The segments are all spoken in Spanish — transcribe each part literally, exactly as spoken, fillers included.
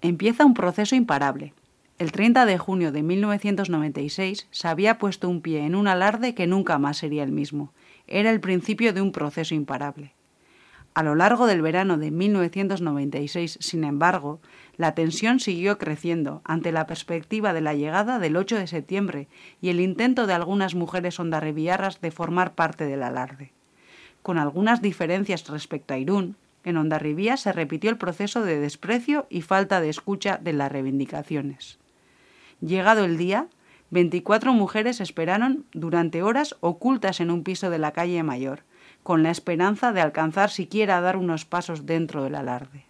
Empieza un proceso imparable. El treinta de junio de mil novecientos noventa y seis se había puesto un pie en un alarde que nunca más sería el mismo. Era el principio de un proceso imparable. A lo largo del verano de mil novecientos noventa y seis, sin embargo, la tensión siguió creciendo ante la perspectiva de la llegada del ocho de septiembre y el intento de algunas mujeres hondarribiarras de formar parte del alarde. Con algunas diferencias respecto a Irún, en Hondarribía se repitió el proceso de desprecio y falta de escucha de las reivindicaciones. Llegado el día, veinticuatro mujeres esperaron durante horas ocultas en un piso de la calle Mayor, con la esperanza de alcanzar siquiera a dar unos pasos dentro del alarde.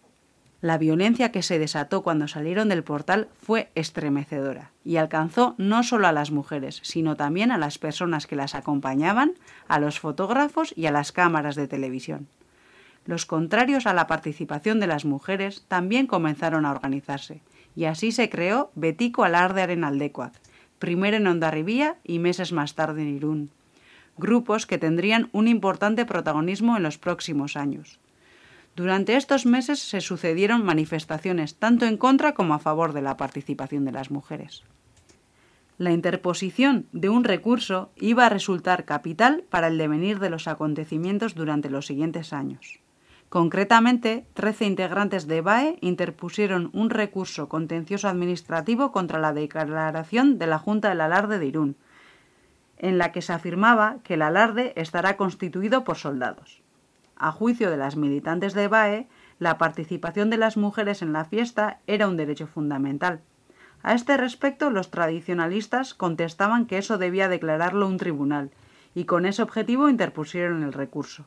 La violencia que se desató cuando salieron del portal fue estremecedora y alcanzó no solo a las mujeres, sino también a las personas que las acompañaban, a los fotógrafos y a las cámaras de televisión. Los contrarios a la participación de las mujeres también comenzaron a organizarse, y así se creó Betiko Alardearen Aldekoak, primero en Hondarribia y meses más tarde en Irún, grupos que tendrían un importante protagonismo en los próximos años. Durante estos meses se sucedieron manifestaciones tanto en contra como a favor de la participación de las mujeres. La interposición de un recurso iba a resultar capital para el devenir de los acontecimientos durante los siguientes años. Concretamente, trece integrantes de B A E interpusieron un recurso contencioso administrativo contra la declaración de la Junta del Alarde de Irún, en la que se afirmaba que el alarde estará constituido por soldados. A juicio de las militantes de B A E, la participación de las mujeres en la fiesta era un derecho fundamental. A este respecto, los tradicionalistas contestaban que eso debía declararlo un tribunal, y con ese objetivo interpusieron el recurso.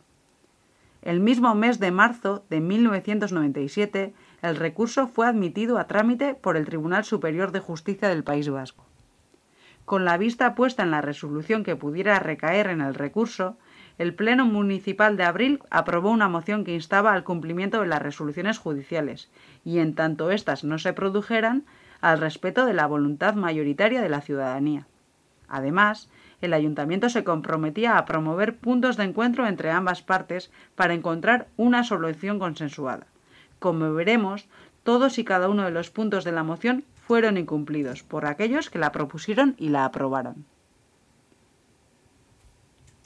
El mismo mes de marzo de mil novecientos noventa y siete, el recurso fue admitido a trámite por el Tribunal Superior de Justicia del País Vasco. Con la vista puesta en la resolución que pudiera recaer en el recurso, el Pleno Municipal de abril aprobó una moción que instaba al cumplimiento de las resoluciones judiciales y, en tanto éstas no se produjeran, al respeto de la voluntad mayoritaria de la ciudadanía. Además, el ayuntamiento se comprometía a promover puntos de encuentro entre ambas partes para encontrar una solución consensuada. Como veremos, todos y cada uno de los puntos de la moción fueron incumplidos por aquellos que la propusieron y la aprobaron.